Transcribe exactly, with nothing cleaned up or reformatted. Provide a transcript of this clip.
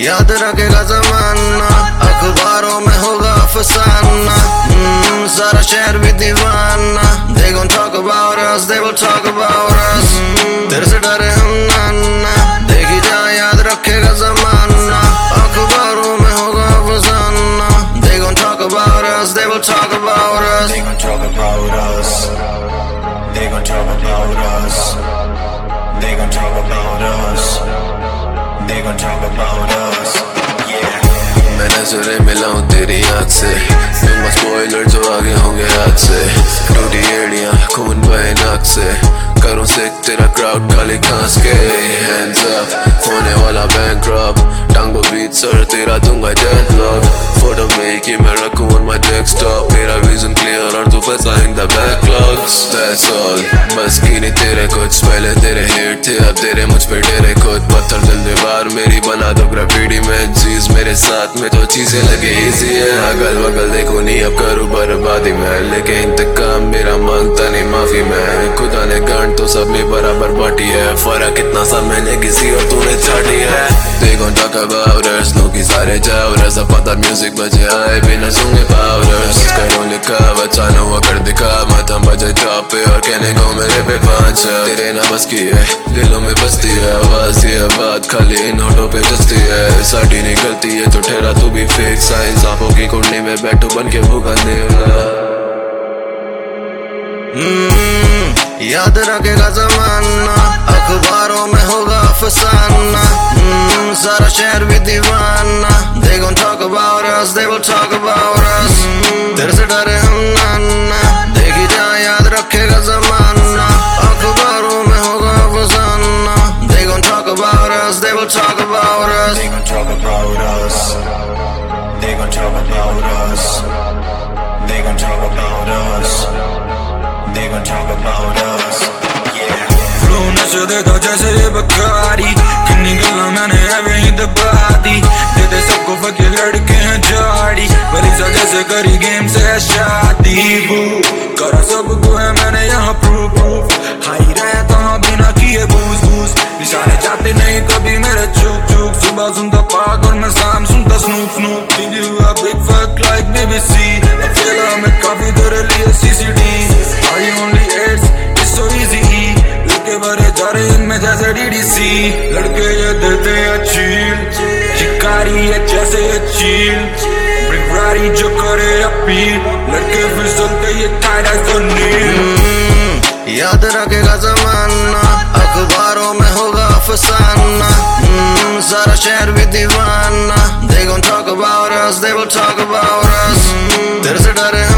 याद रखेगा जमाना, अखबारों में होगा अफसाना। hmm, सारा शहर भी दीवाना। They gon' talk about us, they will talk about us। hmm, तेरे से डरे हम नाना, देखी जा याद रखेगा जमाना, अखबारों में होगा अफसाना। They gon' talk about us, they will talk about us। They gon' talk about us, they gon' talk about us, they gon' talk about us, they gon' talk about us, yeah। मैं नजरें मिलाऊं तेरी आँख से, दूंगा spoiler जो आगे होंगे आज से। टूटी एड़ियां खून बहे नाक से, करूं सिक तेरा क्राउड खाली खांस के। हैंड्स अप होने वाला बैंकरप्ट, टांगो बीट सर तेरा दूंगा डेडलॉक। फोटो में कि मैं रखूं on my desktop, मेरा विजन क्लियर और तू फंसा in the backlogs। That's all, बस की नहीं तेरे कुछ, पहले तेरे हेट थे अब तेरे मुझ पे डेरे खुद। पत्थर दिल दीवार मेरी बना दो ग्रेफिटी में, चीज मेरे साथ में तो चीजें लगे इजी है। अगल बगल देखो नहीं अब करूँ बर्बादी में, लेकिन इंतकाम मेरा मांगता नहीं माफी में। खुदा ने गांड तो सब में बराबर बांटी है, फर्क कितना सा मैंने किसी और तूने चाटी है। They gon' talk about us, लोग ही सारे जावरस, अब पता म्यूजिक बजे आए बिना सूंघे पाउडर्स। करो लिखा बचाना हुआ कर दिखा, माथा बजे टॉप पे और कहने को मेरे पे पाँच। तेरे ना बस की है दिलों में बसती है आवाज, ये बात खाली इन होठों पे जस्ती है। साड़ी निकलती है तो ठहरा तू भी फेक, साइंस आंखों की कुंडली में बैठो बन के भूखा देगा। hmm, याद रखेगा जमाना, अखबारों में होगा अफसाना। hmm, सारा शहर भी दीवाना। They gon' talk about us, they will talk about us। hmm, तेरे से डरे हम नाना, देखी जा याद रखेगा जमाना, अखबारों में होगा अफसाना। They gon' talk about us, they will talk about us। They gon' talk about us, they gon' talk about us, they gon' talk about us, they gon' talk about us, yeah। Flow नशे देता जैसे ये बकारी, किन्नी गल्ला मैंने एवें ही दबा दी। दे दे सबको फके लड़के हैं जाड़ी, बड़ी सा जैसे करी गेम से है शादी। वो करा सबको है मैंने यहाँ प्रूफ प्रूफ, हाई रहता हूँ बिना किए बूस बूस। निशाने जाते नहीं कभी मेरे चूक चूक, सुबह सुनता पाग और मैं शाम सुनता Snoop Snoop. Did you a big fuck like B B C? अकेला मैं काफी तेरे लिए C C D। Are you only AIDS? It's so easy। लड़के भरे जा रहे इनमें जैसे D D C, लड़के ये देते हैं चील, शिकारी है जैसे ये चील। ब्रिगवारी जो करे अपील, लड़के फिसलते ये टाइट एज द नील। याद रखेगा जमाना, अखबारों में होगा अफसाना। hmm, सारा शहर भी दीवाना। They gon' talk about us, they will talk about us। hmm, तेरे से डरे हम